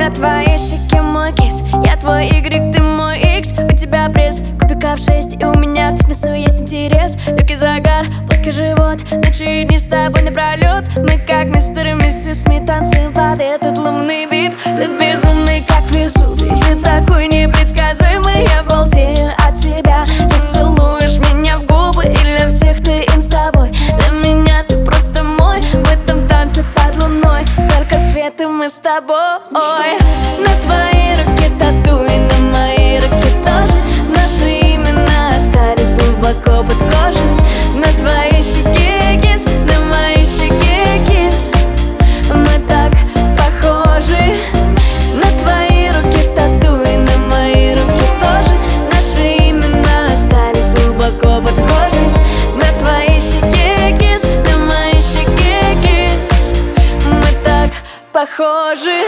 На твоей щеке мой кис, я твой Y, ты мой X. У тебя пресс, кубиков 6, и у меня к фитнесу есть интерес. Легкий загар, плоский живот, ночи и дни с тобой напролет. Мы как мистер и миссис Смит танцуем под этот лунный бит. Ты безумный, как Везувий, ты такой непредсказуемый. Я балдею от тебя, ты целуешь меня в губы, и для всех ты инстабой. Для меня ты просто мой, в этом танце под луной. Только свет и мы с тобой. На твоей руке тату и на моей руке тоже. Наши имена остались глубоко под кожей. На твоей щеке кис, на моей щеке кис. Мы так похожи. На твоей руке тату и на моей руке тоже. Наши имена остались глубоко под кожей. На твоей щеке кис, на моей щеке кис. Мы так похожи.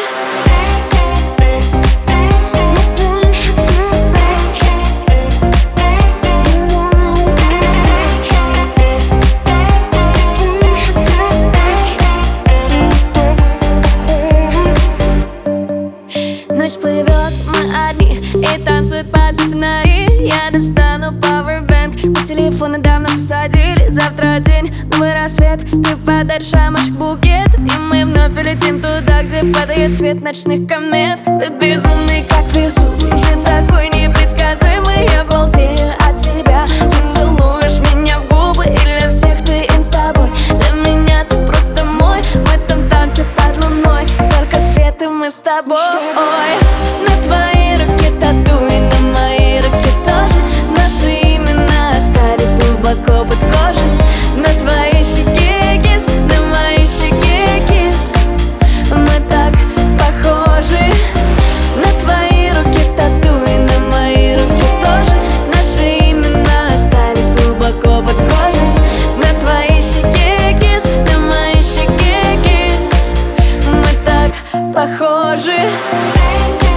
Ночь плывет, мы одни и танцуют под фонари. Я достану пауэрбэнк, на телефон давно посадили. Завтра день, новый рассвет, ты подаришь ромашек букет, и мы вновь летим туда, где падает свет ночных комет. Ты безумный, как Везувий, ты такой непредсказуемый. Я балдею от тебя, ты целуешь меня в губы, и для всех ты инстабой. Для меня ты просто мой, в этом танце под луной. Только свет и мы с тобой. На твоей руке тату и на моей руке тоже. Наши имена остались глубоко под кожей. На твоей щеке кис, на моей щеке кис. Мы так похожи. На твоей руке тату и на моей руке тоже. Наши имена остались глубоко под кожей. На твоей щеке кис, на моей щеке кис. Мы так похожи.